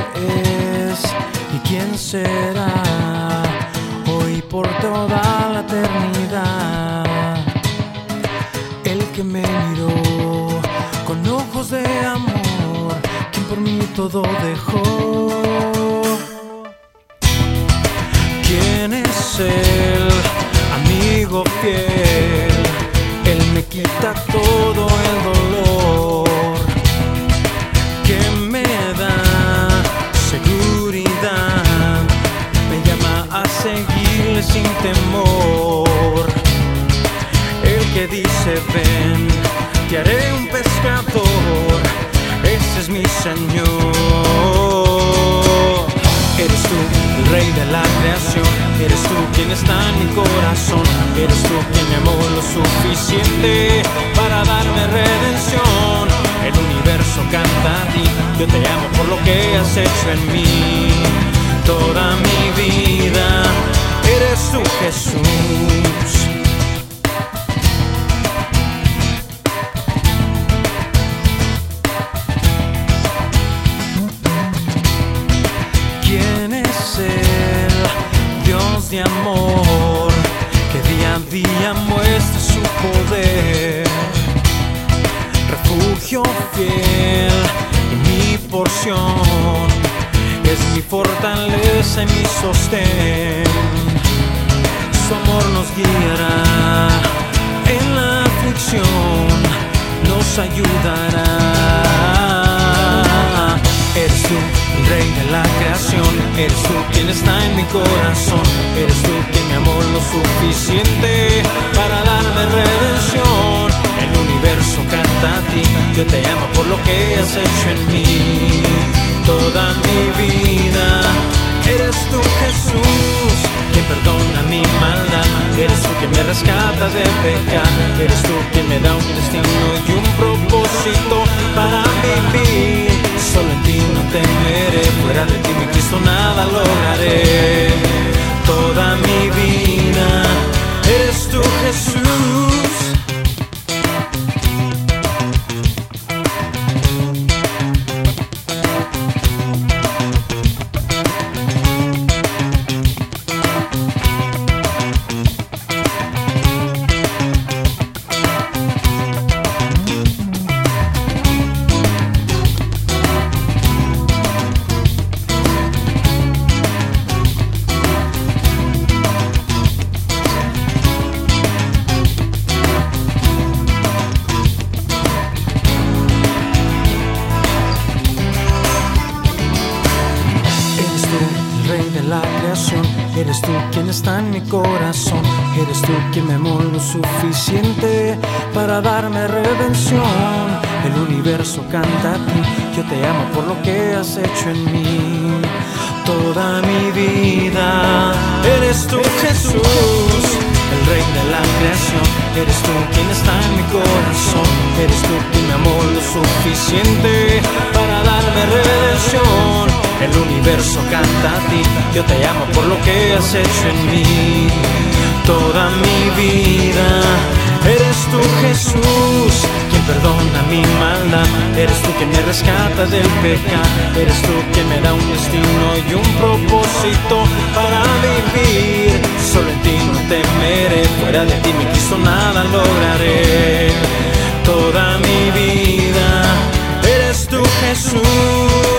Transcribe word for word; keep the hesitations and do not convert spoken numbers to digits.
es y quién será hoy por toda la eternidad. El que me miró con ojos de amor, quien por mí todo dejó. ¿Quién es él? Amigo fiel, él me quita todo el dolor que me da seguridad, me llama a seguirle sin temor. El que dice ven, te haré un pescador, ese es mi Señor. Eres tú el rey de la creación, eres tú quien está en mi corazón, eres tú quien me amó lo suficiente para darme redención. El universo canta a ti, yo te amo por lo que has hecho en mí. Toda mi vida eres tú, Jesús. ¿Quién es Él? Dios de amor, que día a día muestra su poder. Refugio fiel y mi porción, es mi fortaleza y mi sostén. Su amor nos guiará en la aflicción, nos ayudará. Eres tú el rey de la creación, eres tú quien está en mi corazón, eres tú quien me amó lo suficiente para darme redención. El universo canta a ti, yo te amo por lo que has hecho en mí. Toda mi vida eres tú, Jesús, quien perdona mi maldad, eres tú quien me rescata de pecar, eres tú quien me da un destino y un propósito para vivir. Solo en ti no temeré, fuera de ti mi Cristo nada lograré. Toda mi vida eres tú, Jesús. La creación, eres tú quien está en mi corazón, eres tú quien me amó lo suficiente para darme redención. El universo canta a ti, yo te amo por lo que has hecho en mí. Toda mi vida eres tú, Jesús, el rey de la creación, eres tú quien está en mi corazón, eres tú quien me amó lo suficiente para darme redención. El universo canta a ti, yo te amo por lo que has hecho en mí. Toda mi vida eres tú, Jesús, quien perdona mi maldad, eres tú quien me rescata del pecado, eres tú quien me da un destino y un propósito para vivir. Solo en ti no temeré, fuera de ti mi Cristo nada lograré. Toda mi vida eres tú, Jesús.